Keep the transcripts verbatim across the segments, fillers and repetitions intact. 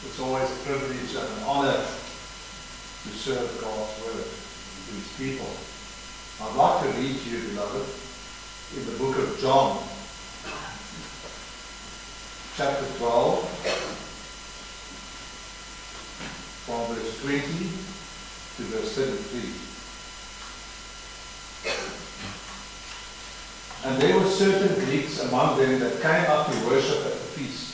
It's always a privilege and an honor to serve God's word to his people. I'd like to read to you, beloved, in the book of John, chapter twelve, from verse twenty to verse thirty-three. And there were certain Greeks among them that came up to worship at the feast.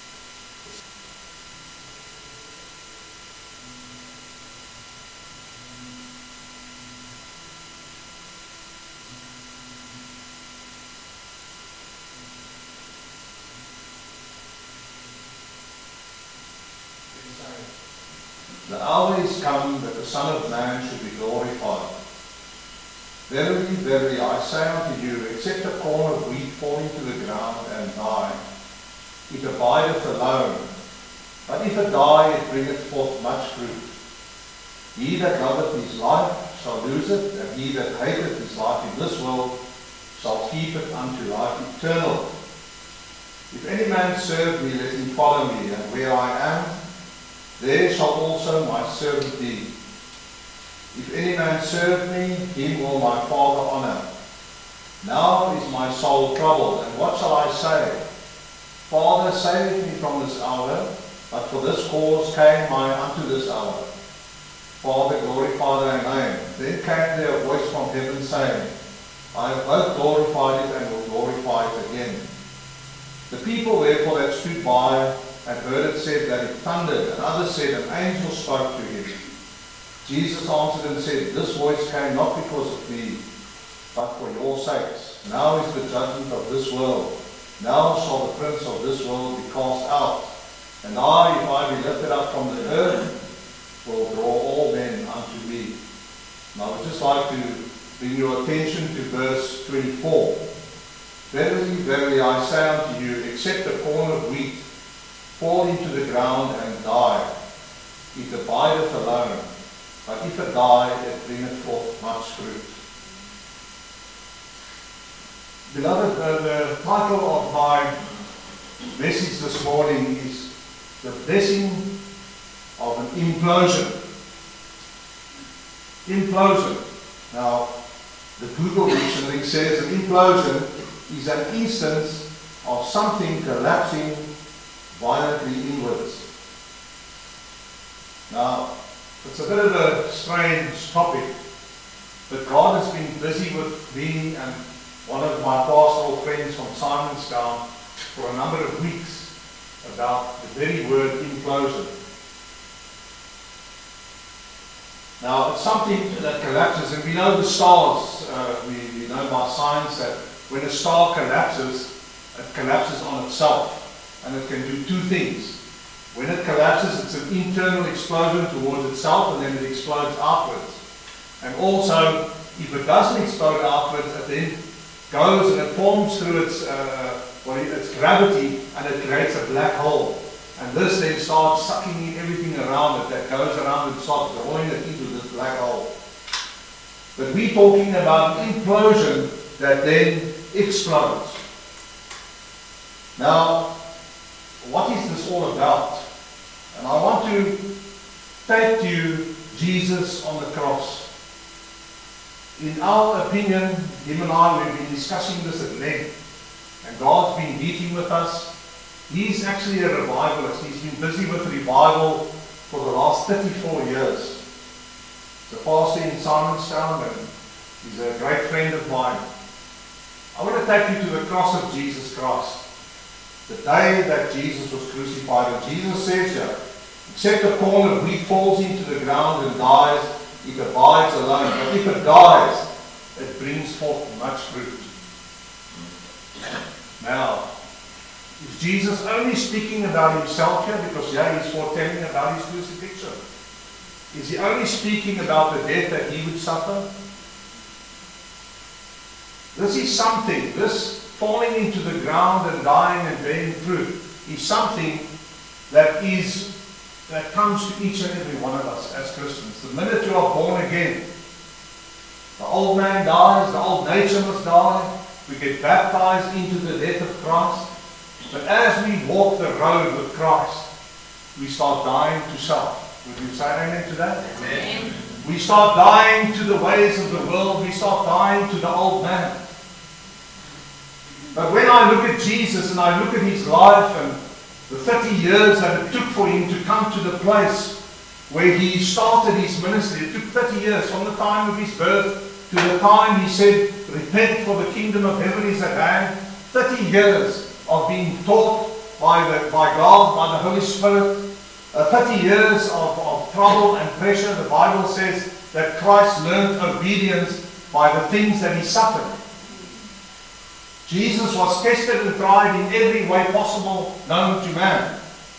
The hour is come that the Son of Man should be glorified. Verily, verily, I say unto you, except a corn of wheat fall into the ground and die, it abideth alone. But if it die, it bringeth forth much fruit. He that loveth his life shall lose it, and he that hateth his life in this world shall keep it unto life eternal. If any man serve me, let him follow me, and where I am, there shall also my servant be. If any man serve me, him will my Father honor. Now is my soul troubled, and what shall I say? Father, save me from this hour, but for this cause came I unto this hour. Father, glorify thy name. Then came there a voice from heaven saying, I have both glorified it and will glorify it again. The people therefore that stood by and heard it said that it thundered, and others said an angel spoke to him. Jesus answered and said, This voice came not because of me, but for your sakes. Now is the judgment of this world. Now shall the prince of this world be cast out. And I, if I be lifted up from the earth, will draw all men unto me. And I would just like to bring your attention to verse twenty-four. Verily, verily, I say unto you, except a corn of wheat fall into the ground and die, it abideth alone. But if it die, it bringeth forth much fruit. Beloved, uh, the title of my message this morning is The Blessing of an Implosion. Implosion. Now, the Google dictionary says an implosion is an instance of something collapsing violently inwards. Now, it's a bit of a strange topic, but God has been busy with me and one of my pastoral friends from Simonstown for a number of weeks about the very word implosion. Now, it's something that collapses, and we know the stars, uh, we, we know by science that when a star collapses, it collapses on itself. And it can do two things. When it collapses, it's an internal explosion towards itself, and then it explodes outwards. And also, if it doesn't explode outwards, it then goes and it forms through its, uh, well, its gravity, and it creates a black hole. And this then starts sucking in everything around it that goes around and starts drawing it into this black hole. But we're talking about an implosion that then explodes. Now, what is this all about? And I want to take to you Jesus on the cross. In our opinion, him and I, we've been discussing this at length. And God's been meeting with us. He's actually a revivalist. He's been busy with revival for the last thirty-four years. He's a pastor in Simonstown, and he's a great friend of mine. I want to take you to the cross of Jesus Christ. The day that Jesus was crucified, and Jesus says here, except a corn of wheat falls into the ground and dies, it abides alone. But if it dies, it brings forth much fruit. Now, is Jesus only speaking about himself here? Because yeah, he's foretelling about his crucifixion. Is he only speaking about the death that he would suffer? This is something, this falling into the ground and dying and bearing fruit is something that is that comes to each and every one of us as Christians. The minute you are born again, the old man dies, the old nature must die. We get baptized into the death of Christ. But as we walk the road with Christ, we start dying to self. Would you say amen to that? Amen. We start dying to the ways of the world. We start dying to the old man. But when I look at Jesus and I look at his life and the thirty years that it took for him to come to the place where he started his ministry, it took thirty years from the time of his birth to the time he said, repent for the kingdom of heaven is at hand. thirty years of being taught by, the, by God, by the Holy Spirit. Uh, thirty years of, of trouble and pressure. The Bible says that Christ learned obedience by the things that he suffered. Jesus was tested and tried in every way possible known to man.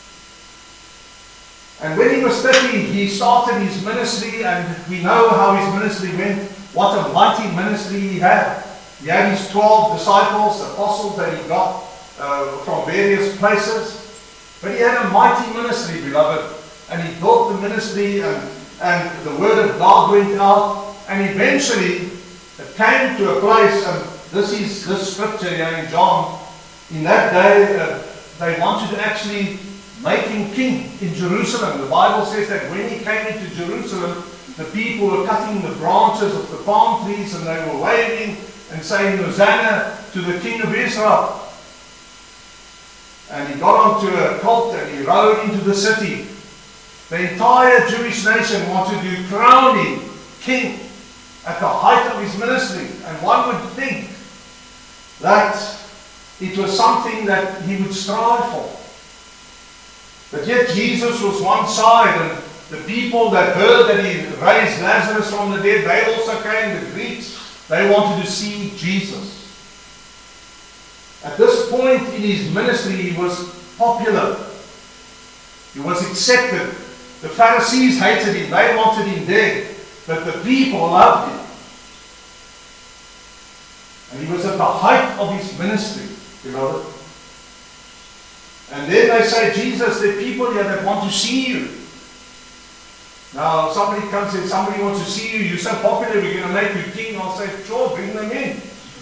And when he was thirty, he started his ministry, and we know how his ministry went. What a mighty ministry he had. He had his twelve disciples, apostles that he got uh, from various places. But he had a mighty ministry, beloved. And he built the ministry, and, and the word of God went out. And eventually, it came to a place, and this is this scripture here in John. In that day, uh, they wanted to actually make him king in Jerusalem. The Bible says that when he came into Jerusalem, the people were cutting the branches of the palm trees, and they were waving and saying, Hosanna to the King of Israel. And he got onto a colt and he rode into the city. The entire Jewish nation wanted to crown him king at the height of his ministry. And one would think that it was something that he would strive for. But yet Jesus was one side, and the people that heard that he raised Lazarus from the dead, they also came, the Greeks. They wanted to see Jesus. At this point in his ministry, he was popular. He was accepted. The Pharisees hated him. They wanted him dead. But the people loved him. And he was at the height of his ministry, beloved. And then they say, Jesus, there are people here that want to see you. Now, somebody comes and somebody wants to see you. You're so popular, we're going to make you king. I'll say, sure, bring them in.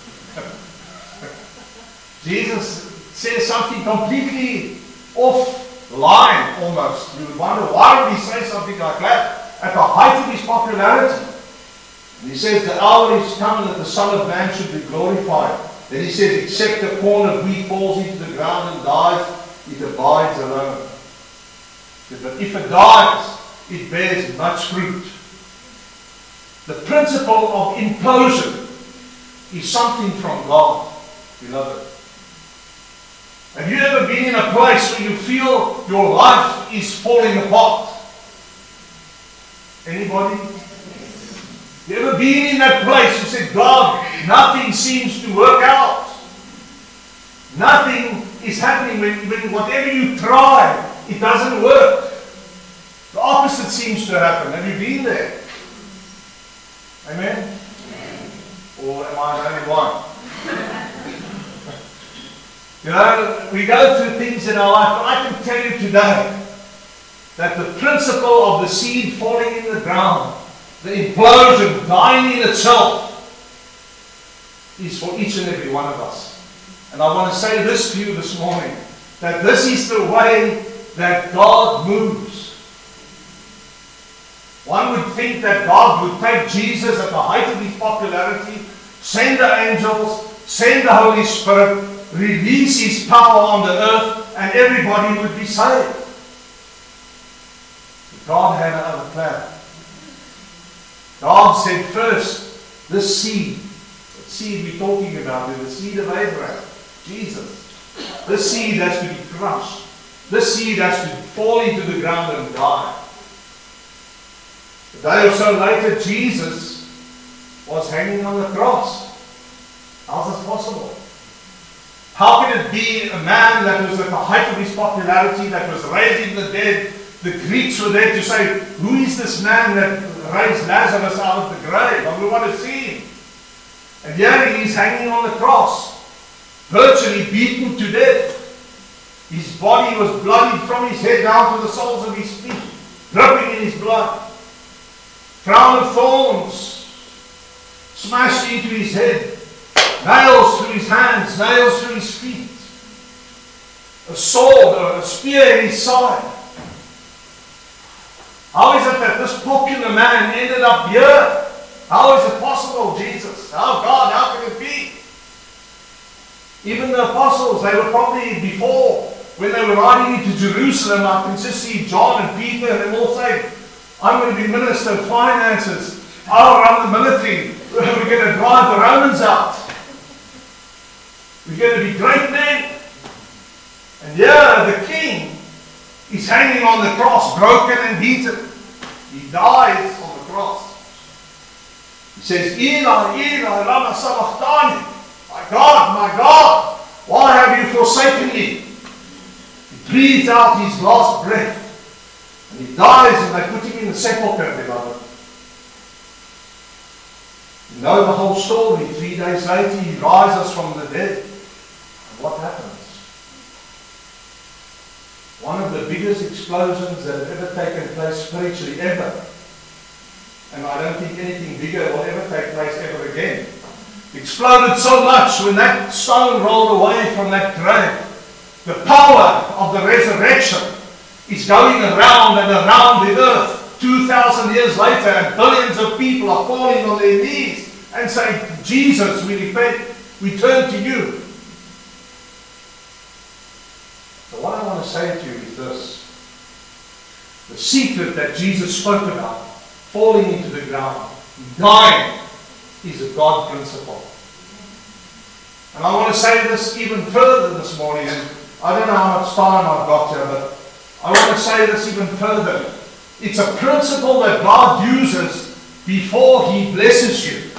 Jesus says something completely off line almost. You would wonder, why would he say something like that at the height of his popularity? And he says, the hour is come that the Son of Man should be glorified. Then he says, except a corn of wheat falls into the ground and dies, it abides alone. But if it dies, it bears much fruit. The principle of implosion is something from God, beloved. Have you ever been in a place where you feel your life is falling apart? Anybody? You ever been in that place you said, God, nothing seems to work out. Nothing is happening. When, when whatever you try, it doesn't work. The opposite seems to happen. Have you been there? Amen? Or am I the only one? You know, we go through things in our life, but I can tell you today that the principle of the seed falling in the ground, the implosion, dying in itself, is for each and every one of us. And I want to say this to you this morning, that this is the way that God moves. One would think that God would take Jesus at the height of his popularity, send the angels, send the Holy Spirit, release his power on the earth, and everybody would be saved. But God had another plan. God said first, this seed, what seed we're talking about is the seed of Abraham, Jesus. This seed has to be crushed. This seed has to fall into the ground and die. A day or so later, Jesus was hanging on the cross. How's this possible? How can it be a man that was at the height of his popularity, that was raising the dead? The Greeks were there to say, who is this man that raised Lazarus out of the grave? And we want to see him. And here he is hanging on the cross, virtually beaten to death. His body was bloodied from his head down to the soles of his feet, dripping in his blood. Crown of thorns smashed into his head. Nails through his hands, nails through his feet. A sword or a spear in his side. How is it that this popular man ended up here? How is it possible, Jesus? How, God, how can it be? Even the apostles, they were probably before, when they were riding into Jerusalem, I can just see John and Peter and them all saying, I'm going to be minister of finances. I'll run the military. We're going to drive the Romans out. We're going to be great men. And here, the king is hanging on the cross, broken and beaten. He dies on the cross. He says, Eli, Eli, lama sabachthani. My God, my God, why have you forsaken me? He breathes out his last breath. And he dies, and they put him in the sepulchre, beloved. You know the whole story. Three days later, he rises from the dead. And what happens? One of the biggest explosions that have ever taken place spiritually ever. And I don't think anything bigger will ever take place ever again. Exploded so much when that stone rolled away from that grave. The power of the resurrection is going around and around the earth. Two thousand years later, and billions of people are falling on their knees and saying, Jesus, we repent, we turn to you. So what I want to say to you is this. The secret that Jesus spoke about, falling into the ground, dying, is a God principle. And I want to say this even further this morning, and I don't know how much time I've got here, but I want to say this even further. It's a principle that God uses before He blesses you.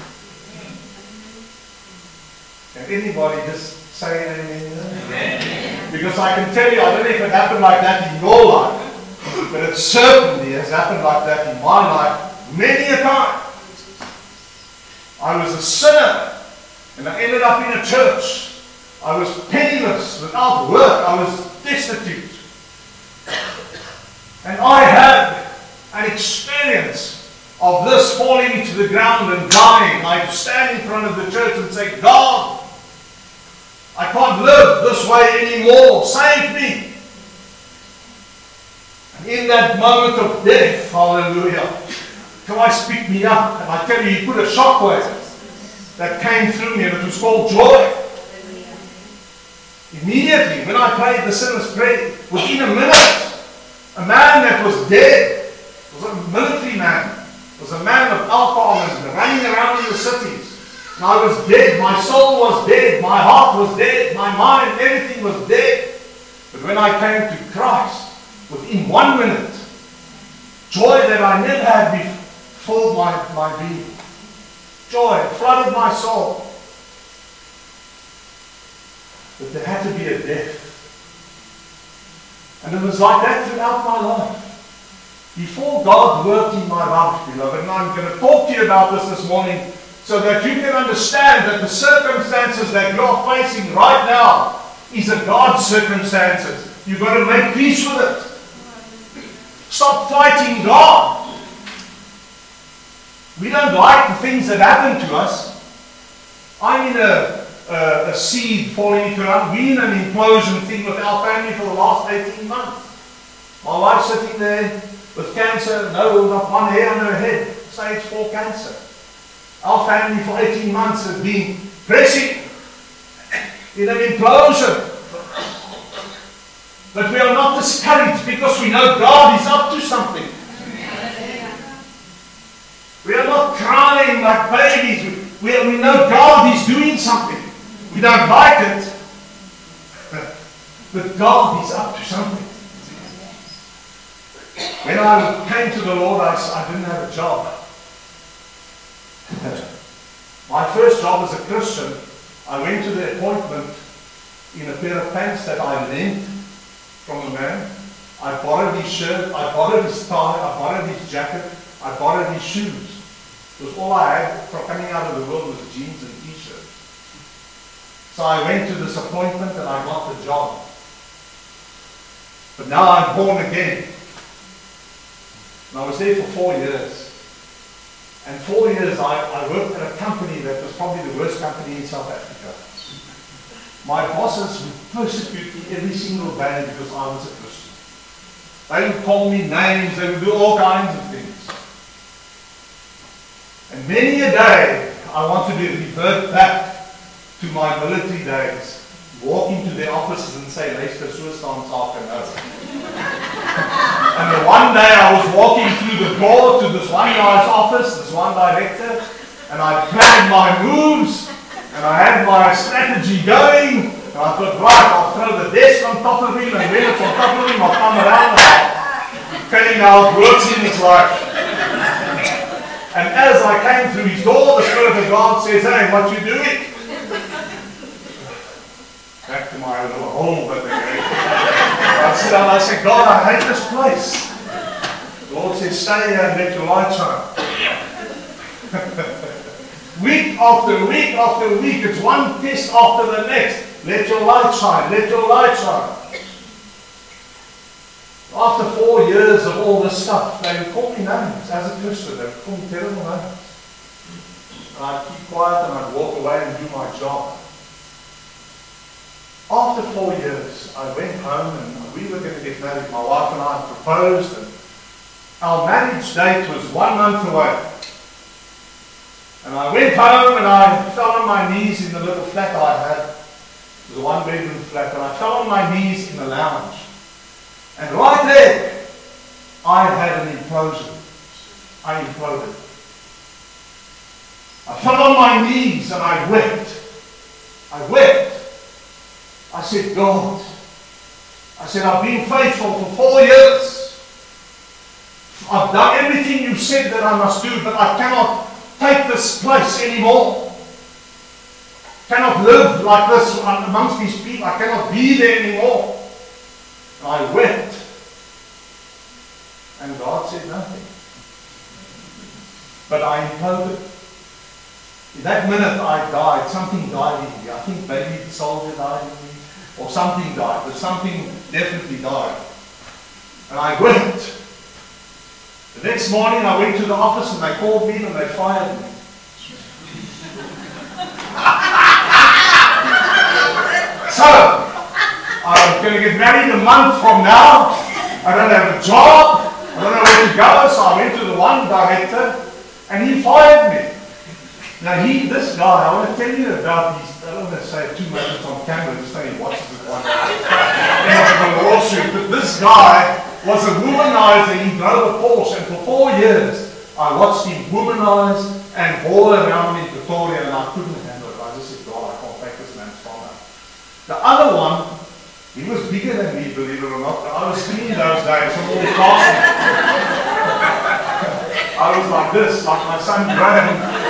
Can anybody just say amen? Amen. Because I can tell you, I don't know if it happened like that in your life, but it certainly has happened like that in my life many a time. I was a sinner, and I ended up in a church. I was penniless, without work. I was destitute. And I had an experience of this falling into the ground and dying. I'd stand in front of the church and say, God, I can't live this way anymore. Save me. And in that moment of death, hallelujah, Christ picked me up, and I tell you, He put a shockwave that came through me, and it was called joy. Immediately, when I prayed the sinner's prayer, within a minute, a man that was dead, was a military man, was a man of alcohol and running around in the cities. And I was dead, my soul was dead, my heart was dead, my mind, everything was dead. But when I came to Christ, within one minute, joy that I never had before filled my, my being. Joy flooded my soul. But there had to be a death. And it was like that throughout my life. Before God worked in my life, beloved, and I'm going to talk to you about this this morning so that you can understand that the circumstances that you're facing right now is a God's circumstances. You've got to make peace with it. Stop fighting God. We don't like the things that happen to us. I'm in a, a, a seed falling into an, we're in an implosion thing with our family for the last eighteen months. My wife's sitting there with cancer, no, not one hair on her head, stage four cancer. Our family for eighteen months has been pressing in an implosion. But we are not discouraged because we know God is up to something. We are not crying like babies. We, we know God is doing something. We don't like it. But God is up to something. When I came to the Lord, I, I didn't have a job. My first job as a Christian, I went to the appointment in a pair of pants that I lent from a man. I borrowed his shirt, I borrowed his tie, I borrowed his jacket, I borrowed his shoes. It was all I had from coming out of the world was jeans and t-shirts. So I went to this appointment and I got the job. But now I'm born again. And I was there for four years. And four years I, I worked at a company that was probably the worst company in South Africa. My bosses would persecute me every single day because I was a Christian. They would call me names, they would do all kinds of things. And many a day, I wanted to revert back to my military days. Walk into their offices and say, luister, so staan sake nou. And the one day I was walking through the door to this one guy's office, this one director, and I planned my moves, and I had my strategy going, and I thought, right, I'll throw the desk on top of him, and when it's on top of him, I'll come around and I'll tell him how it works in his life. And as I came through his door, the Spirit of God says, hey, what you doing? Back to my little hole that they gave. I said, I said, God, I hate this place. The Lord says, stay here and let your light shine. Week after week after week, it's one test after the next. Let your light shine, let your light shine. After four years of all this stuff, they would call me names as a Christian. They would call me terrible names. And I'd keep quiet and I'd walk away and do my job. After four years, I went home and we were going to get married. My wife and I proposed, and our marriage date was one month away. And I went home and I fell on my knees in the little flat I had. It was a one-bedroom flat, and I fell on my knees in the lounge. And right there, I had an implosion. I imploded. I fell on my knees and I wept. I wept. I said, God, I said, I've been faithful for four years. I've done everything you said that I must do, but I cannot take this place anymore. I cannot live like this amongst these people. I cannot be there anymore. And I wept. And God said nothing. But I imploded. In that minute I died. Something died in me. I think maybe the soldier died in me. Or something died, but something definitely died. And I wept. The next morning I went to the office and they called me and they fired me. So, I'm going to get married a month from now. I don't have a job. I don't know where to go. So I went to the one director and he fired me. Now he, this guy, I want to tell you about these. I don't want to say too much, it's on camera, just saying watches it one a lawsuit. But this guy was a womanizer. He drove a Porsche, and for four years I watched him womanize and haul around in Pretoria, and I couldn't handle it. I just said, God, I can't take this man's from now. The other one, he was bigger than me, believe it or not. I was skinny those days from all the casting. I was like this, like my son Graham.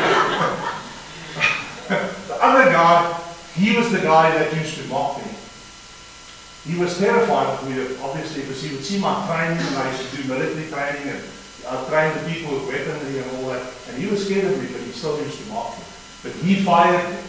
The other guy, he was the guy that used to mock me. He was terrified of me, obviously, because he would see my training, and I used to do military training, and I trained the people with weaponry and all that, and he was scared of me, but he still used to mock me. But he fired me.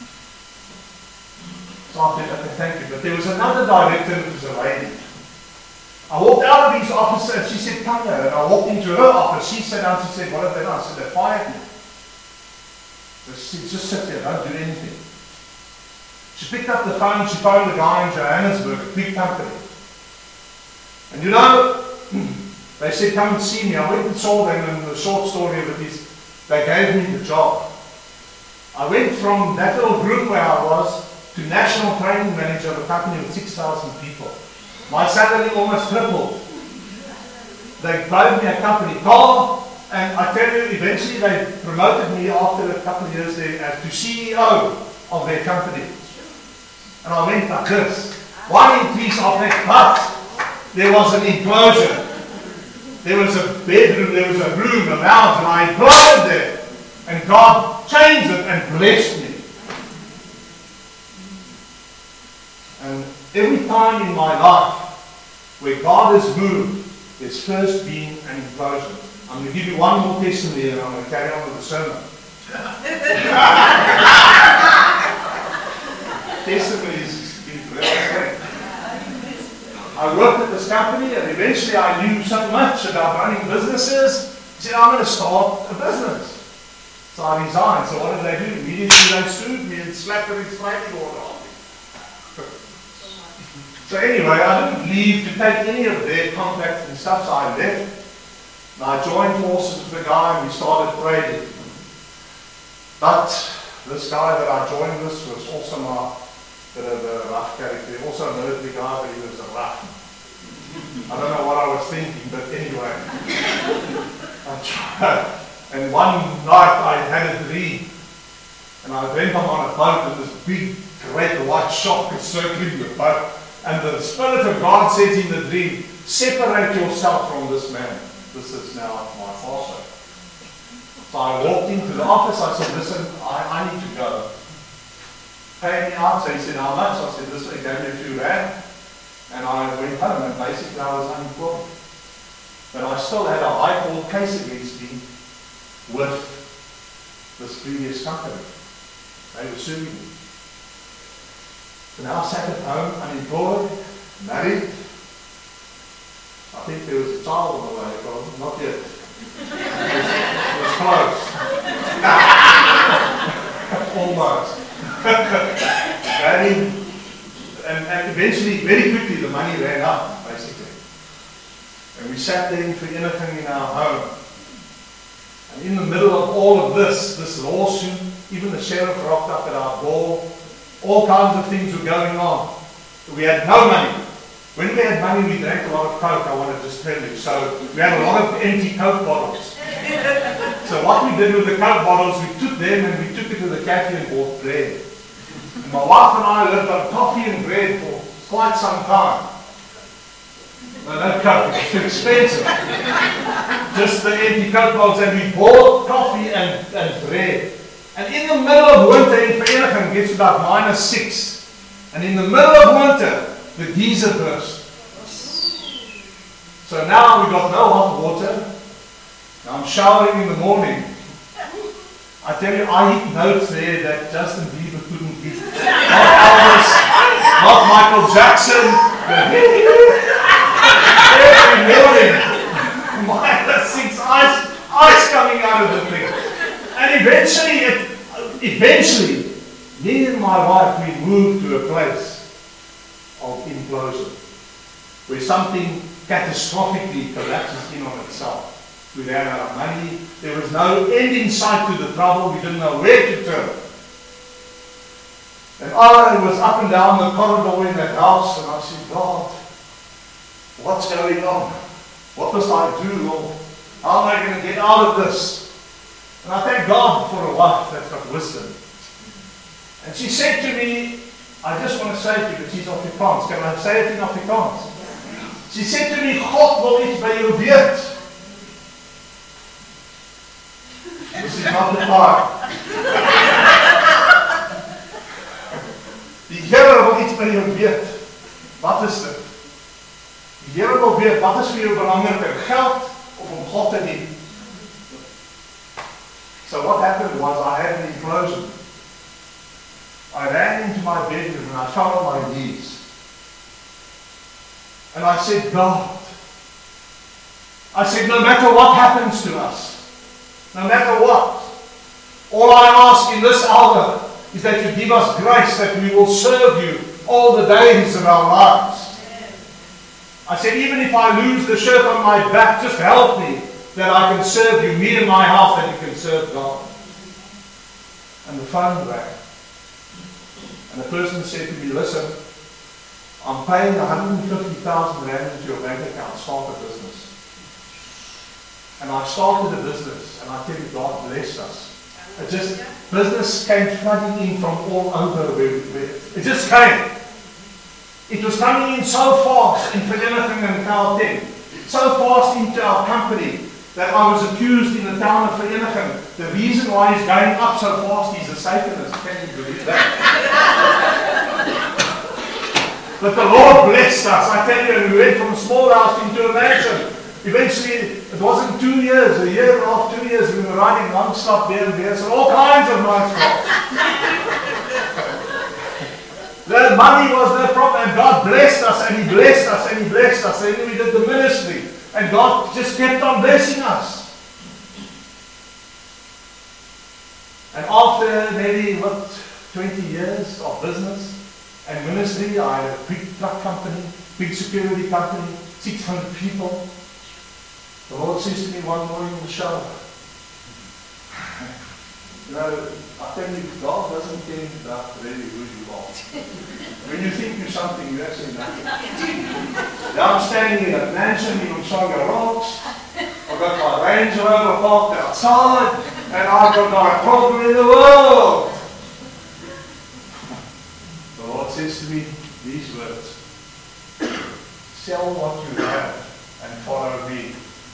So I said, okay, thank you. But there was another director who was a lady. I walked out of his office and she said, come here. And I walked into her office. She sat down and she said, what have they done? I said, they fired me. So she said, just sit there, don't do anything. She picked up the phone, she phoned the guy in Johannesburg, a big company. And you know, they said, come and see me. I went and saw them, and the short story of it is, they gave me the job. I went from that little group where I was to national training manager of a company with six thousand people. My salary almost tripled. They gave me a company car, and I tell you, eventually they promoted me after a couple of years there as to C E O of their company. And I went like this. One increase of that, but there was an implosion. There was a bedroom, there was a room, a lounge, and I imploded there. And God changed it and blessed me. And every time in my life where God has moved, there's first been an implosion. I'm going to give you one more testimony and I'm going to carry on with the sermon. Testimonies has been great. I worked at this company and eventually I knew so much about running businesses. I said, I'm going to start a business. So I resigned. So what did they do? Immediately they sued me and slapped it in slightly order on me. So anyway, I didn't leave to take any of their contacts and stuff, so I left. And I joined forces with the guy and we started trading. But this guy that I joined with was also my bit of a rough character. Also a military guy, but he was a rough. I don't know what I was thinking, but anyway. I tried. And one night I had a dream. And I went up on a boat and this big, great white shark is circling the boat. And the Spirit of God says in the dream, separate yourself from this man. This is now my pastor. So I walked into the office, I said, listen, I, I need to go. Pay me out. So he said, how much? I said, listen, he gave me a few rand. And I went home and basically I was unemployed. But I still had a high court case against me with this previous company. They were suing me. So now I sat at home, unemployed, married. I think there was a child on the way, but not yet. It was close. Almost. Married. And, and eventually, very quickly, the money ran out, basically. And we sat there for anything in our home. And in the middle of all of this, this lawsuit, even the sheriff rocked up at our door. All kinds of things were going on. We had no money. When we had money, we drank a lot of Coke, I want to just tell you. So we had a lot of empty Coke bottles. So what we did with the Coke bottles, we took them and we took it to the cafe and bought bread. And my wife and I lived on coffee and bread for quite some time. No, no Coke, it's too expensive. Just the empty Coke bottles, and we bought coffee and, and bread. And in the middle of winter in Vereniging, it gets about minus six. And in the middle of winter, the geyser burst. So now we've got no hot water. Now I'm showering in the morning. I tell you, I hit notes there that Justin Bieber couldn't give. Not Elvis, not Michael Jackson. Every morning, minus six, ice, ice coming out of the thing. And eventually, it, eventually, me and my wife, we moved to a place of implosion, where something catastrophically collapses in on itself. We ran out of money. There was no end in sight to the trouble. We didn't know where to turn. And I was up and down the corridor in that house, and I said, God, what's going on? What must I do, Lord? How am I going to get out of this? And I thank God for a wife that's got wisdom. And she said to me, I just want to say to you, but she's Afrikaans. Can I say it in Afrikaans? She said to me, God wil iets by jou weet. This is not the part. Die Here wil iets by jou weet. Wat is dit? Die Here wil weet, wat is vir jou belangriker, geld of om God te dien? So what happened was I had an implosion. I ran into my bedroom and I fell on my knees. And I said, God, I said, no matter what happens to us, no matter what, all I ask in this hour is that you give us grace that we will serve you all the days of our lives. I said, even if I lose the shirt on my back, just help me that I can serve you, me and my house, that you can serve God. And the phone rang. And the person said to me, listen, I'm paying one hundred fifty thousand rand into your bank account, start a business. And I started a business, and I tell you, God blessed us. It just, business came flooding in from all over. Where, where, it just came. It was coming in so fast in Vereniging and Gauteng, so fast into our company, that I was accused in the town of Vereniging. The reason why he's going up so fast, he's a Satanist. Can you believe that? But the Lord blessed us. I tell you, and we went from a small house into a mansion. Eventually, it wasn't two years, a year and a half, two years, we were riding non-stop there and there, so all kinds of nice cars. The money was no problem, and God blessed us, and He blessed us, and He blessed us, and then we did the ministry, and God just kept on blessing us. And after maybe, what, twenty years of business, and ministry. I had a big truck company, big security company, six hundred people. The Lord says to me one morning in the shower, you know, I tell you, God doesn't care about really who you are. When you think you're something, you're actually nothing. Now I'm standing in a mansion in Umshanga Rocks. I've got my Range Rover parked outside, and I've got my problem in the world. The Lord says to me these words, sell what you have and follow me.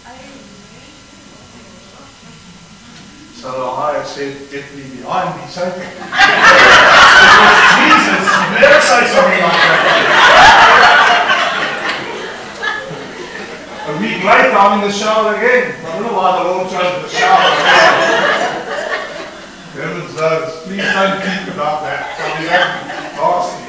So I said, get me behind me, Satan. Because Jesus, you never say something like that. A week later, I'm in the shower again. I don't know why the Lord chose the shower again. Heavens knows. Please don't think about that. I'll be nasty.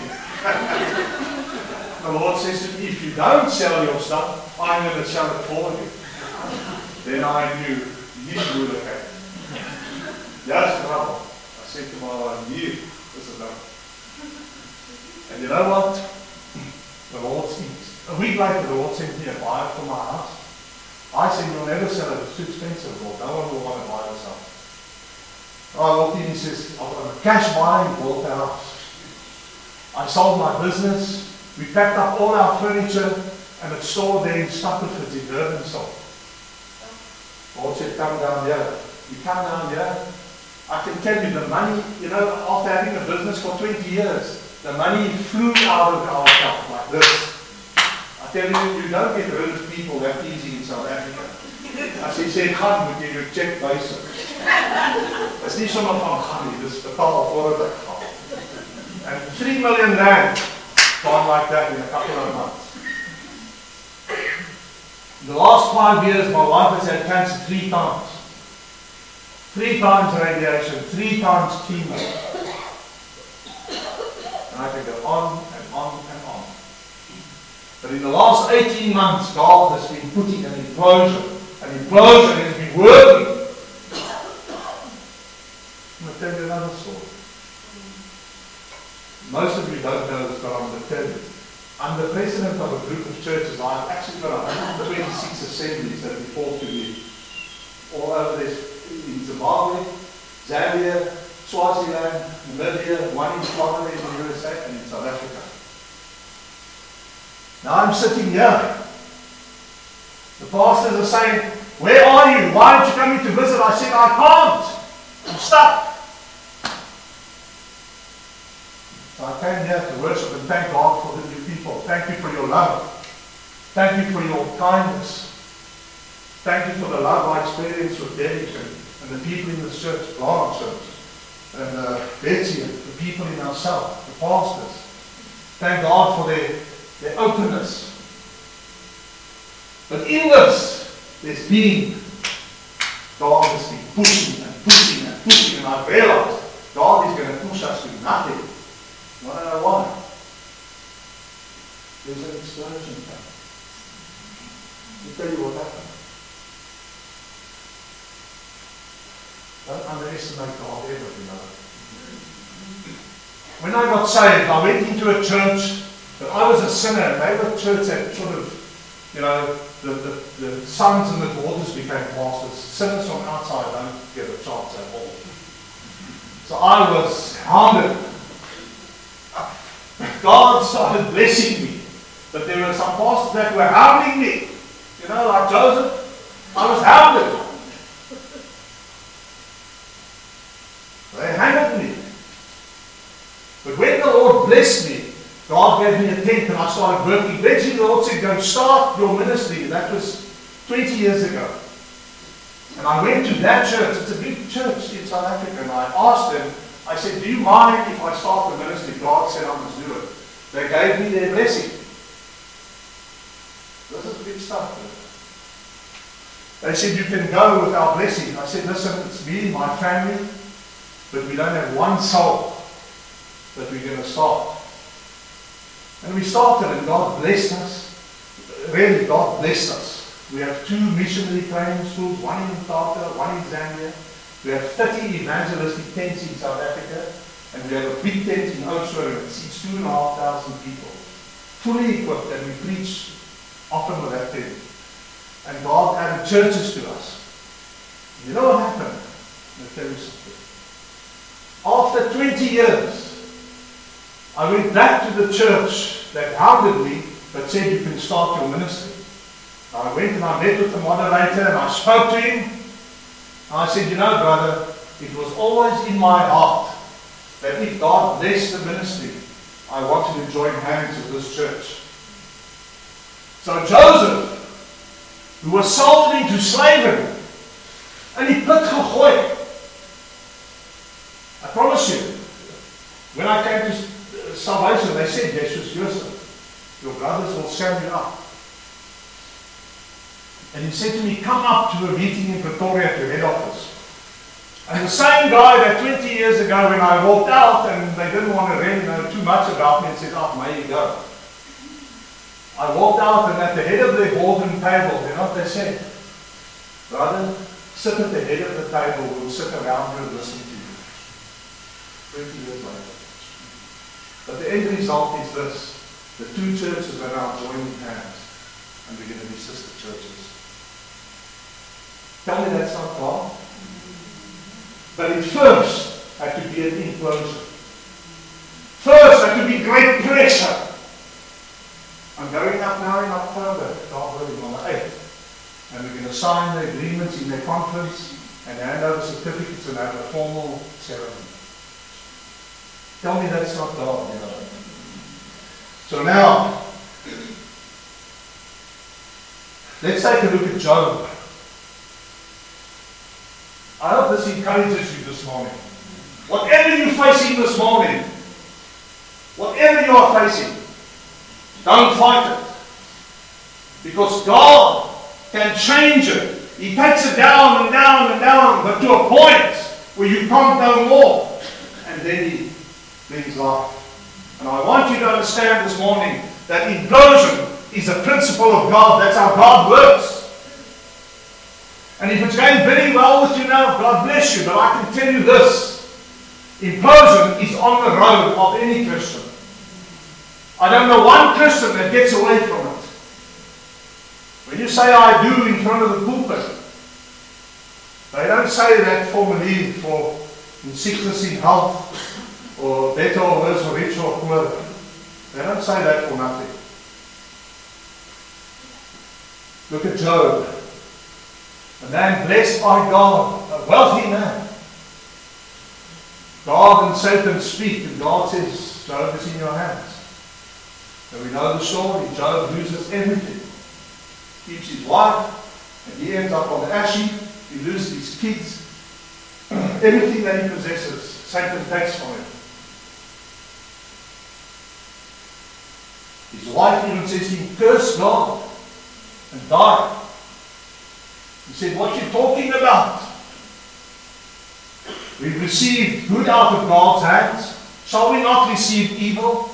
The Lord says to me, if you don't sell your stuff, I'm going to sell it for you. Then I knew you would have had. Yes, trouble. I said to my wife, you, this is enough. And you know what? The Lord speaks. A week later, the Lord sent me a buyer for my house. I said, you'll never sell it. It's too expensive, Lord. No one will want to buy this house. I walked in, he says, I've got a cash buying, bought the house. I sold my business. We packed up all our furniture and it's stored there in Stutterford in Durban. So the Lord said, come down here. You come down here. I can tell you the money, you know, after having a business for twenty years, the money flew out of our account like this. I tell you, you don't get rid of people that easy in South Africa. As hy sê, gaan moet jy jou check basic. Dit is nie sommer van gaan nie, dis betaal voordat ek gaan. And three million rand gone like that in a couple of months. In the last five years, my wife has had cancer three times. Three times radiation, three times chemo. And I can go on and on and on. But in the last eighteen months, God has been putting an implosion. An implosion has been working. I'm going to tell you another story. Most of you don't know this, but I'm going to tell you. I'm the president of a group of churches. I've actually got one hundred twenty-six assemblies that report to me all over this. In Zimbabwe, Zambia, Swaziland, Namibia, one in Florida in the U S A, and in South Africa. Now I'm sitting here. The pastors are saying, where are you? Why aren't you coming to visit? I said, I can't. I'm stuck. So I came here to worship and thank God for the new people. Thank you for your love. Thank you for your kindness. Thank you for the love I experienced with Derek and, and the people in this church, Lawrence Church, and uh, Betsy, and the people in ourselves, the pastors. Thank God for their, their openness. But in this, there's been, God has been pushing and pushing and pushing, and I realized God is going to push us to nothing. You want to know why? There's an explosion coming. Let me tell you what happened. Don't underestimate God ever, you know. When I got saved, I went into a church, but I was a sinner, and they were a church that sort of, you know, the, the, the sons and the daughters became pastors. Sinners from outside don't get a chance at all. So I was hounded. God started blessing me, but there were some pastors that were hounding me. You know, like Joseph, I was hounded. They handled me. But when the Lord blessed me, God gave me a tent and I started working. Eventually the Lord said, go start your ministry. That was twenty years ago. And I went to that church. It's a big church in South Africa. And I asked them, I said, do you mind if I start the ministry? God said, I must do it. They gave me their blessing. This is big stuff. They said, you can go with our blessing. I said, listen, it's me, my family. But we don't have one soul that we're going to start. And we started and God blessed us. Really, God blessed us. We have two missionary training schools, one in Mthatha, one in Zambia. We have thirty evangelistic tents in South Africa. And we have a big tent in Oudtshoorn that seats two and a half thousand people, fully equipped, and we preach often with that tent. And God added churches to us. You know what happened? I'll tell you something. After twenty years, I went back to the church that hounded me, but said you can start your ministry. I went and I met with the moderator and I spoke to him. And I said, you know, brother, it was always in my heart that if God blessed the ministry, I wanted to join hands with this church. So Joseph, who was sold into slavery, and he put gegooi. I promise you, when I came to salvation, they said, Jesus, Joseph, your brothers will sell you up. And he said to me, come up to a meeting in Pretoria to head office. And the same guy that twenty years ago when I walked out and they didn't want to really know too much about me and said, oh, may you go. I walked out and at the head of their boardroom table, you know what they said? Brother, sit at the head of the table, we'll sit around you and listen to you. twenty years later. But the end result is this. The two churches are now joining hands and we're going to be sister churches. Tell me that's not God. But it first had to be an implosion. First had to be great pressure. I'm going up now in October, God willing, on the eighth. And we're going to sign the agreements in the conference and hand over certificates and have a formal ceremony. Tell me that's not God, you know. So now, let's take a look at Job. I hope this encourages you this morning. Whatever you're facing this morning, whatever you are facing, don't fight it. Because God can change it. He takes it down and down and down, but to a point where you can't go more. And then He brings life. And I want you to understand this morning that implosion is a principle of God. That's how God works. And if it's going very well with you now, God bless you. But I can tell you this. Implosion is on the road of any Christian. I don't know one Christian that gets away from it. When you say I do in front of the pulpit, they don't say that formally for in sickness, in health, or better or worse, or rich or poor. They don't say that for nothing. Look at Job. A man blessed by God, a wealthy man. God and Satan speak, and God says, Job is in your hands. And we know the story. Job loses everything. Keeps his wife, and he ends up on the ash heap. He loses his kids. Everything that he possesses, Satan takes from him. His wife even says he cursed God and died. He said, what are you talking about? We've received good out of God's hands. Shall we not receive evil?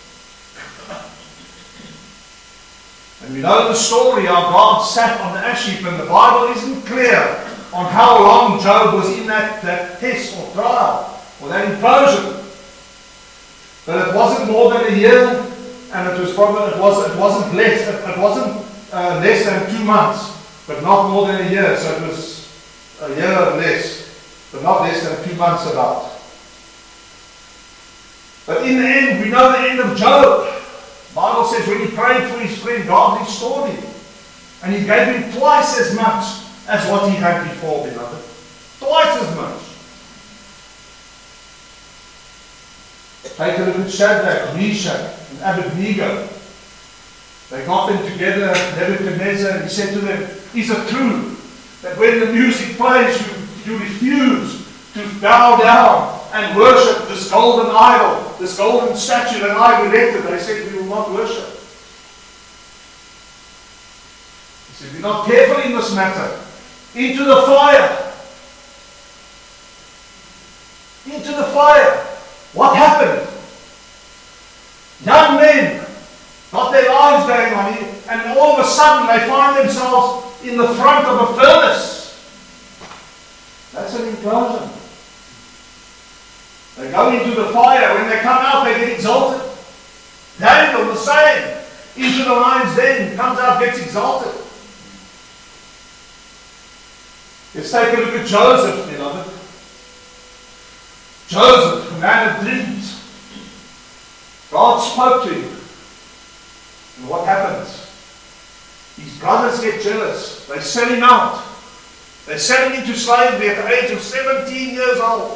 And we know the story how God sat on the ash heap, and the Bible isn't clear on how long Job was in that, that test or trial or that implosion. But it wasn't more than a year, and it was probably it was it wasn't less it, it wasn't uh, less than two months, but not more than a year. So it was a year or less, but not less than two months about. But in the end, we know the end of Job. The Bible says when he prayed for his friend, God restored him. And He gave him twice as much as what he had before, beloved. Twice as much. Take a look at Shadrach, Meshach, and Abednego. They got them together, Nebuchadnezzar, and he said to them, is it true that when the music plays, you, you refuse to bow down and worship this golden idol, this golden statue that I erected? They said, we will not worship. He said, we're not careful in this matter. Into the fire. Into the fire. What happened? Young men got their lives going on here, and all of a sudden they find themselves in the front of a furnace. That's an implosion. They go into the fire. When they come out, they get exalted. Daniel, the same. Into the lion's den, comes out, gets exalted. Let's take a look at Joseph, beloved. Joseph, the man of dreams. God spoke to him. And what happens? His brothers get jealous. They sell him out. They sell him into slavery at the age of seventeen years old.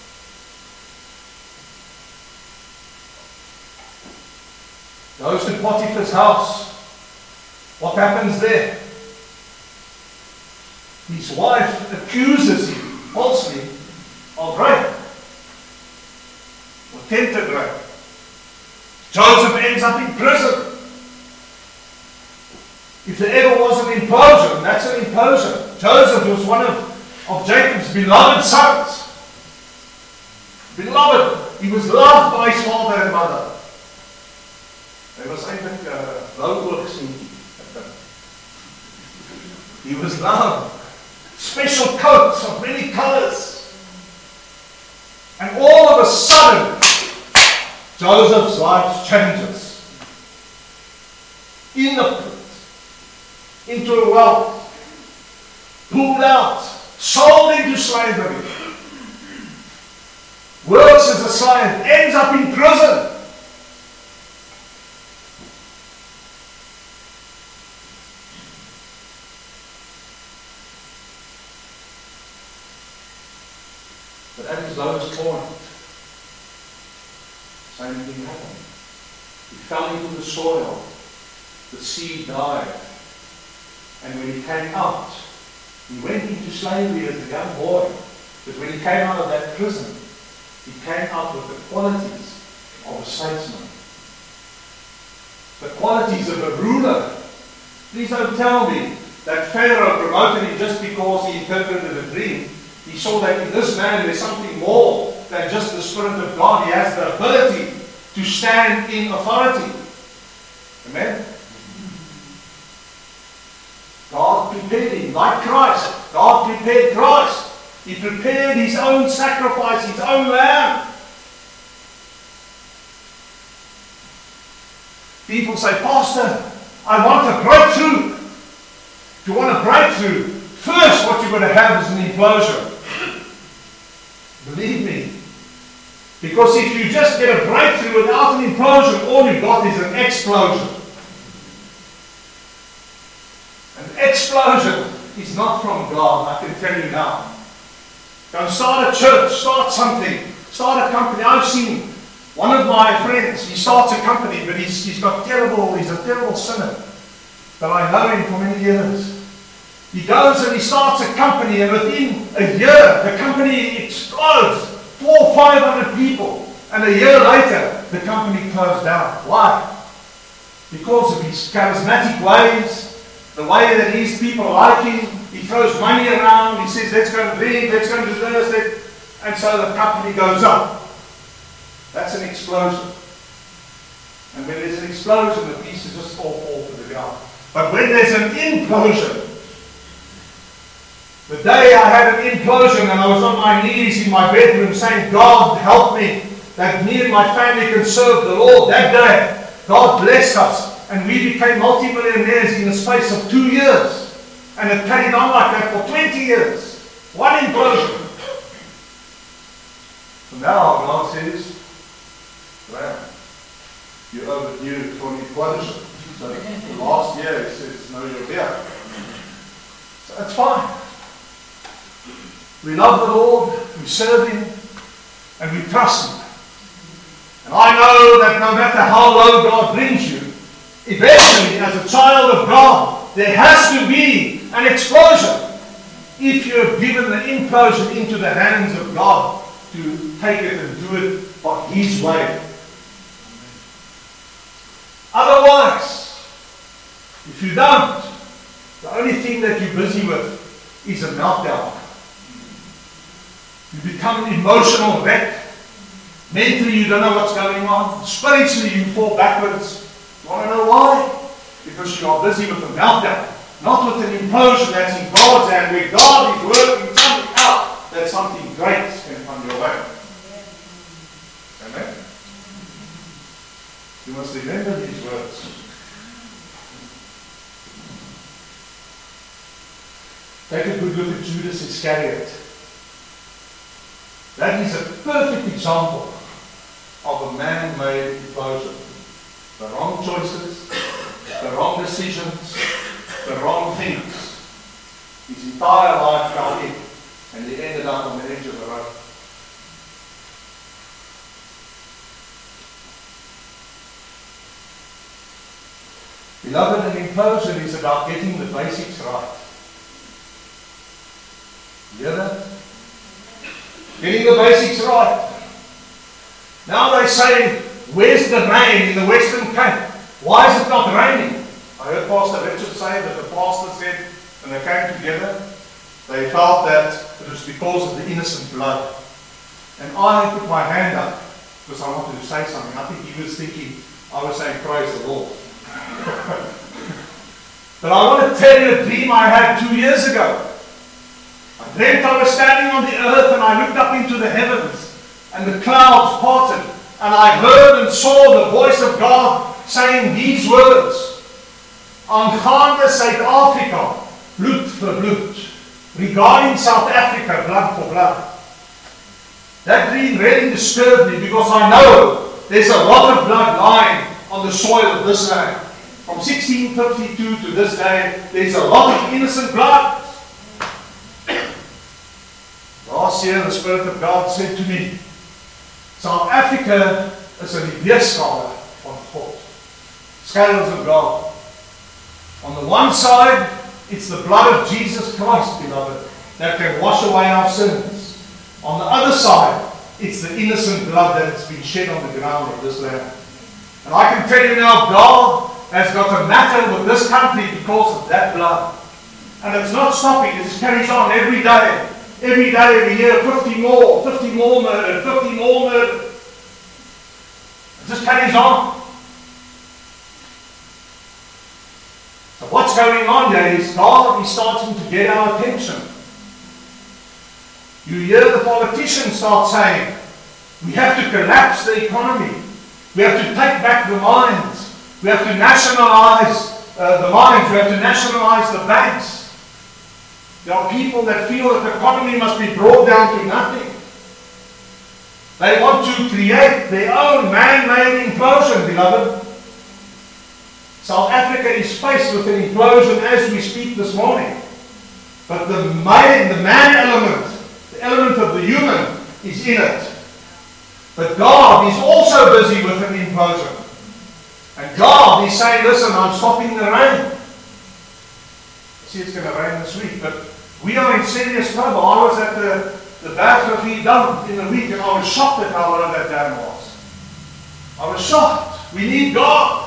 Goes to Potiphar's house. What happens there? His wife accuses him falsely of rape. Or attempted rape. Joseph ends up in prison. If there ever was an implosion, that's an implosion. Joseph was one of, of Jacob's beloved sons. Beloved. He was loved by his father and mother. Hy was eintlik uh, blauoog seentjie. He was loved. Special coats of many colors. And all of a sudden, Joseph's life changes. In the pit, into a well, pulled out, sold into slavery, works as a slave, ends up in prison. But at his lowest point, same thing happened. He fell into the soil, the seed died, and when he came out, he went into slavery as a young boy, but when he came out of that prison, he came out with the qualities of a statesman, the qualities of a ruler. Please don't tell me that Pharaoh promoted him just because he interpreted a dream. He saw that in this man there's something more than just the Spirit of God. He has the ability to stand in authority. Amen? God prepared him, like Christ. God prepared Christ. He prepared his own sacrifice, his own lamb. People say, Pastor, I want a breakthrough. If you want a breakthrough, first what you're going to have is an implosion. Believe me. Because if you just get a breakthrough without an implosion, all you've got is an explosion. An explosion is not from God, I can tell you now. Go start a church, start something, start a company. I've seen one of my friends, he starts a company, but he's, he's got terrible, he's a terrible sinner. But I know him for many years. He goes and he starts a company, and within a year, the company explodes. Four or five hundred people. And a year later, the company closed down. Why? Because of his charismatic ways, the way that his people like him. He throws money around. He says, let's go and drink, let's go and do this. Let's... And so the company goes up. That's an explosion. And when there's an explosion, the pieces just fall, fall to the ground. But when there's an implosion, the day I had an implosion and I was on my knees in my bedroom saying, God, help me, that me and my family can serve the Lord. That day, God blessed us and we became multimillionaires in the space of two years. And it carried on like that for twenty years. One implosion. So now God says, well, you overdue for an implosion. So the last year he says, no, you're here. So that's fine. We love the Lord, we serve Him, and we trust Him. And I know that no matter how low God brings you, eventually, as a child of God, there has to be an explosion. If you have given the implosion into the hands of God to take it and do it by His way. Otherwise, if you don't, the only thing that you're busy with is a meltdown. You become an emotional wreck. Mentally, you don't know what's going on. Spiritually, you fall backwards. You want to know why? Because you are busy with a meltdown, not with an implosion that's in God's hand, where God is working something out that something great can come your way. You must remember these words. Take a good look at Judas Iscariot. That is a perfect example of a man-made implosion. The wrong choices, the wrong decisions, the wrong things. His entire life fell in, and he ended up on the edge of the road. Beloved, an implosion is about getting the basics right. You hear that? Getting the basics right. Now they say, where's the rain in the Western Cape? Why is it not raining? I heard Pastor Richard say that the pastor said when they came together, they felt that it was because of the innocent blood. And I put my hand up because I wanted to say something. I think he was thinking, I was saying, praise the Lord. But I want to tell you a dream I had two years ago. I dreamt I was standing on the earth and I looked up into the heavens and the clouds parted and I heard and saw the voice of God saying these words: Aangaande Suid-Afrika, bloed vir bloed. Regarding South Africa, blood for blood. That dream really disturbed me because I know there's a lot of blood lying on the soil of this land. From sixteen fifty-two to this day, there's a lot of innocent blood. Last year, the Spirit of God said to me, South Africa is 'n weerskaal van God. Scales of God. On the one side, it's the blood of Jesus Christ, beloved, that can wash away our sins. On the other side, it's the innocent blood that has been shed on the ground of this land. And I can tell you now, God has got a matter with this country because of that blood. And it's not stopping, it just carries on every day. Every day we hear fifty more, fifty more murdered, fifty more murdered. It just carries on. So what's going on here is God is starting to get our attention. You hear the politicians start saying, we have to collapse the economy. We have to take back the mines. We have to nationalize uh, the mines. We have to nationalize the banks. There are people that feel that the economy must be brought down to nothing. They want to create their own man-made implosion, beloved. South Africa is faced with an implosion as we speak this morning. But the man, the man element, the element of the human, is in it. But God is also busy with an implosion. And God is saying, listen, I'm stopping the rain. See, it's going to rain this week, but we are in serious trouble. I was at the, the Bergrivier Dam in the week and I was shocked at how low that dam was. I was shocked. We need God.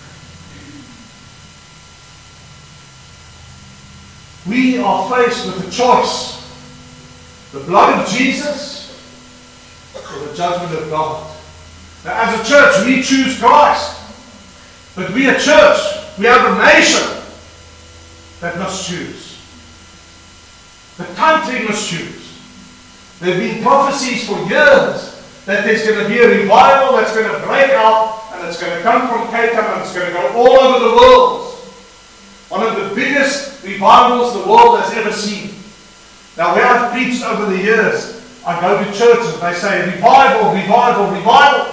We are faced with a choice. The blood of Jesus or the judgment of God. Now, as a church, we choose Christ. But we are a church. We are a nation that must choose. The country must choose. There have been prophecies for years that there's going to be a revival that's going to break out and it's going to come from Cape Town and it's going to go all over the world. One of the biggest revivals the world has ever seen. Now, where I've preached over the years, I go to churches and they say, revival, revival, revival.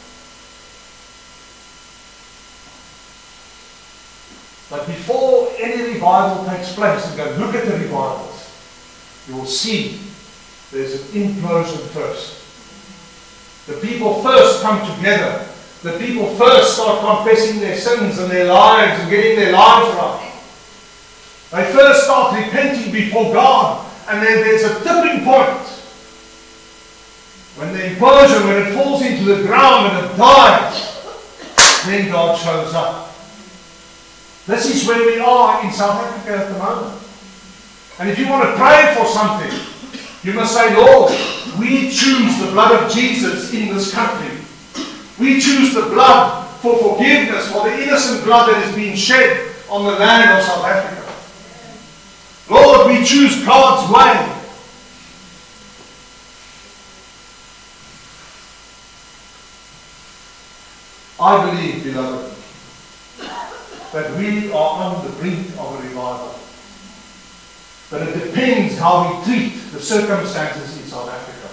But before any revival takes place, and go look at the revivals, you will see there's an implosion first. The people first come together. The people first start confessing their sins and their lives and getting their lives right. They first start repenting before God, and then there's a tipping point. When the implosion, when it falls into the ground and it dies, then God shows up. This is where we are in South Africa at the moment. And if you want to pray for something, you must say, Lord, we choose the blood of Jesus in this country. We choose the blood for forgiveness, for the innocent blood that is being shed on the land of South Africa. Lord, we choose God's way. I believe, beloved, that we are on the brink of a revival. But it depends how we treat the circumstances in South Africa.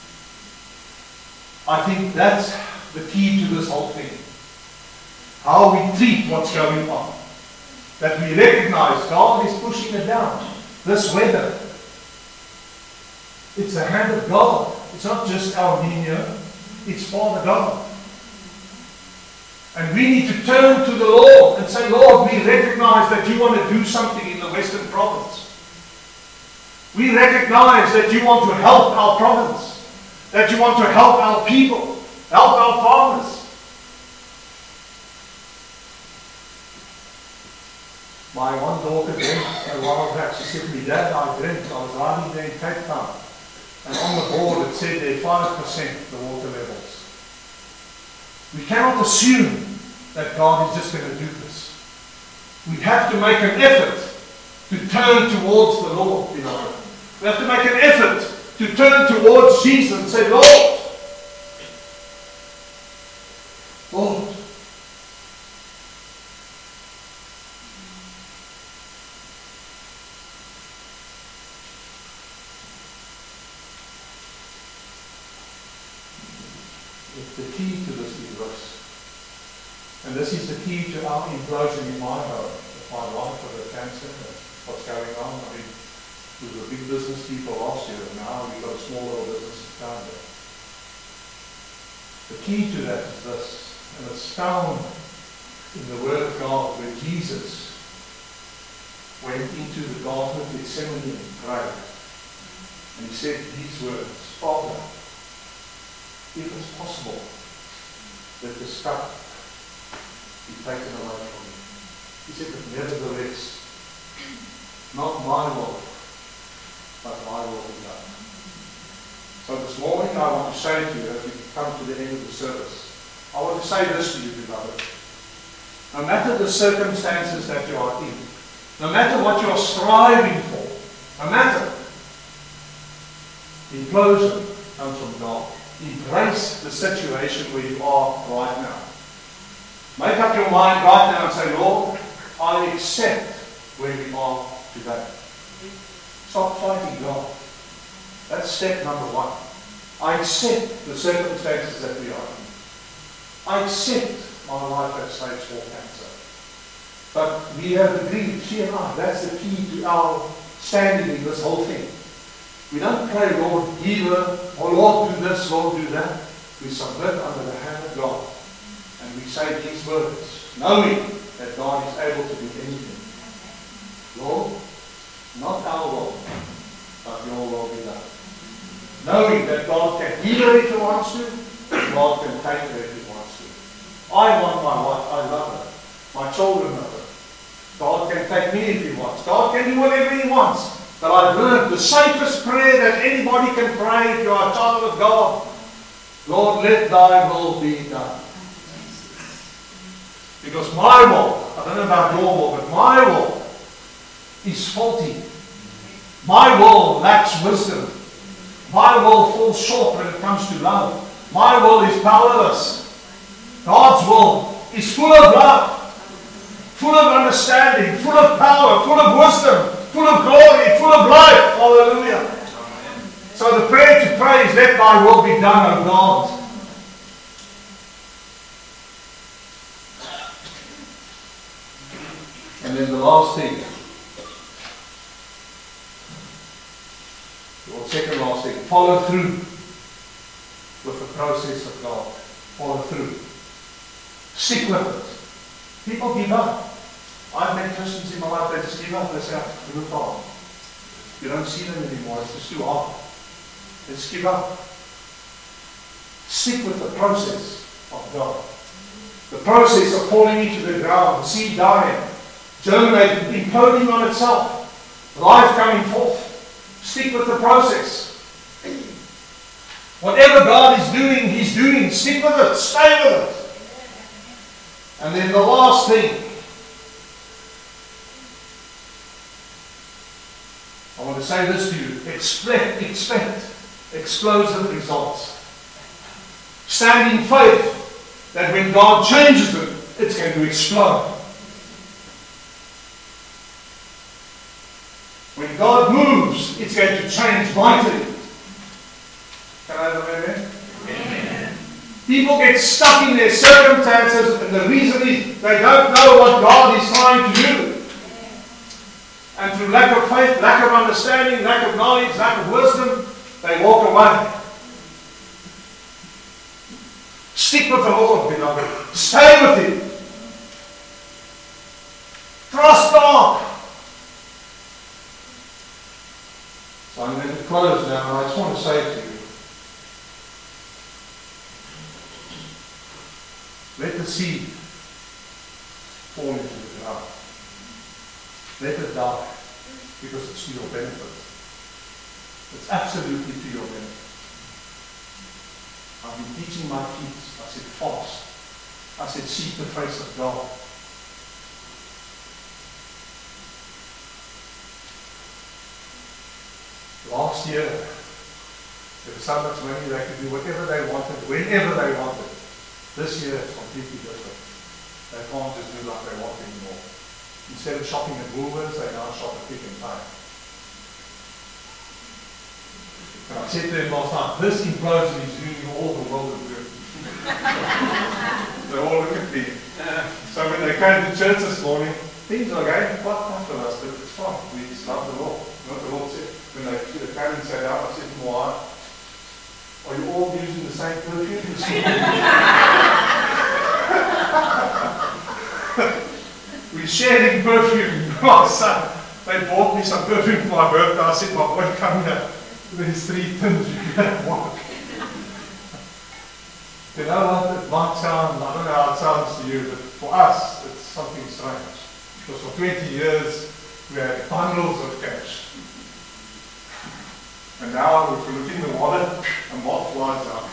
I think that's the key to this whole thing. How we treat what's going on. That we recognize God is pushing it down. This weather, it's the hand of God. It's not just El Nino, it's Father God. And we need to turn to the Lord and say, Lord, we recognize that you want to do something in the Western Province. We recognize that you want to help our province, that you want to help our people, help our farmers. My one daughter drank a while back. She said to me, Dad, I drank. I was riding there in Cape Town. And on the board it said there five percent the water levels. We cannot assume that God is just going to do this. We have to make an effort to turn towards the Lord, beloved. We have to make an effort to turn towards Jesus and say, Lord, Lord, the key to this is this. And this is the key to our implosion in my home. With my wife with her cancer and what's going on. I mean, we were big business people last year, and now we've got a small little business down there. The key to that is this, and it's found in the Word of God where Jesus went into the Garden of Gethsemane and prayed. And he said these words, Father, if it's possible that this cup be taken away from me. He said, but nevertheless, not my will, but my will be done. So this morning I want to say to you, as we come to the end of the service, I want to say this to you, beloved. No matter the circumstances that you are in, no matter what you are striving for, no matter, implosion comes from God. Embrace the situation where you are right now. Make up your mind right now and say, Lord, I accept where we are today. Stop fighting God. That's step number one. I accept the circumstances that we are in. I accept my life has stage four cancer. But we have agreed, she and I, that's the key to our standing in this whole thing. We don't pray, Lord, heal her, or Lord, do this, Lord, do that. We submit under the hand of God. And we say these words, knowing that God is able to do anything. Lord, not our will, but your will be done. Knowing that God can heal her if he wants to, God can take her if he wants to. I want my wife, I love her. My children love her. God can take me if he wants. God can do whatever he wants. But I've learned the safest prayer that anybody can pray if you are a child of God. Lord, let thy will be done. Because my will, I don't know about your will, but my will is faulty. My will lacks wisdom. My will falls short when it comes to love. My will is powerless. God's will is full of love, full of understanding, full of power, full of wisdom, full of glory, full of life. Hallelujah. Amen. So the prayer to pray is, let thy will be done, O God. And then the last thing, or second last thing, follow through with the process of God. Follow through. Stick with it. People give up. I've met Christians in my life, they just give up. They say, move on. You don't see them anymore. It's just too hard. They just give up. Stick with the process of God. The process of falling into the ground, the seed dying, germinating, imploding on itself, life coming forth. Stick with the process. Whatever God is doing, He's doing. Stick with it. Stay with it. And then the last thing, I want to say this to you. Expect, expect explosive results. Stand in faith that when God changes it, it's going to explode. When God moves, it's going to change mightily. Can I have an amen? Amen. People get stuck in their circumstances, and the reason is they don't know what God is trying to do. And through lack of faith, lack of understanding, lack of knowledge, lack of wisdom, they walk away. Stick with the Lord, beloved. Stay with Him. Trust God. So I'm going to close now, and I just want to say to you, let the seed fall into the ground. Let it die, because it's to your benefit. It's absolutely to your benefit. I've been teaching my kids. I said, fast. I said, seek the face of God. Last year, there was so much money they could do whatever they wanted, whenever they wanted. This year, it's completely different. They can't just do like they want anymore. Instead of shopping at Woolworths, they now shop at Pick and Pay. And I said to them last night, this implosion is doing you all the world of good. They all look at me. So when they came to church this morning, things are going quite tough for us, but it's fine. We just love the Lord. You know what the Lord said? When they came and sat down, I said to my wife, are you all using the same perfume this morning? We're sharing perfume. My son, they bought me some perfume for my birthday. I said, my boy, come here. There's three tins, you can walk. You know what, it might sound, I don't know how it sounds to you, but for us, it's something strange. Because for twenty years, we had bundles of cash. And now, if we look in the wallet, a moth flies out.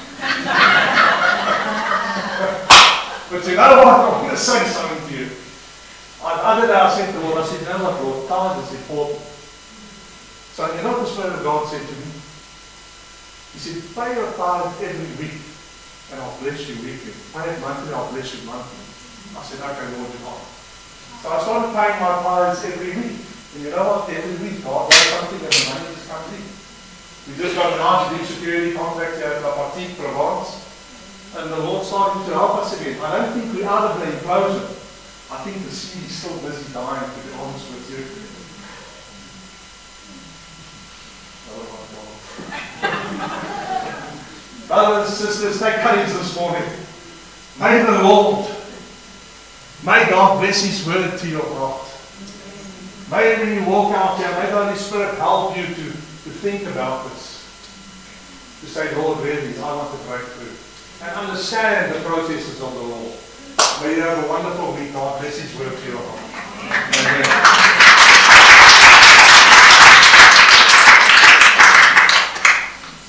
But you know what, I'm going to say something to you. The other day I said to the Lord, I said, you know what, Lord, tithe is important. So you know what the Spirit of God said to me? He said, pay your tithe every week, and I'll bless you weekly. Pay it monthly, I'll bless you monthly. I said, okay, Lord, you're on. So I started paying my tithes every week. And you know what, every week God does something and the money just comes in. We just got a nice big security contract here at La Petite Provence, and the Lord started to help us again. I don't think we're out of the implosion. I think the seed is still busy dying, to be honest with you. Oh my God. Brothers and sisters, take courage this morning. May the Lord, may God bless His word to your heart. May when you walk out here, may the Holy Spirit help you to, to think about this. To say, Lord, really, I want to break through. And understand the processes of the Lord. May you have a wonderful week. God bless His word to your heart. Amen.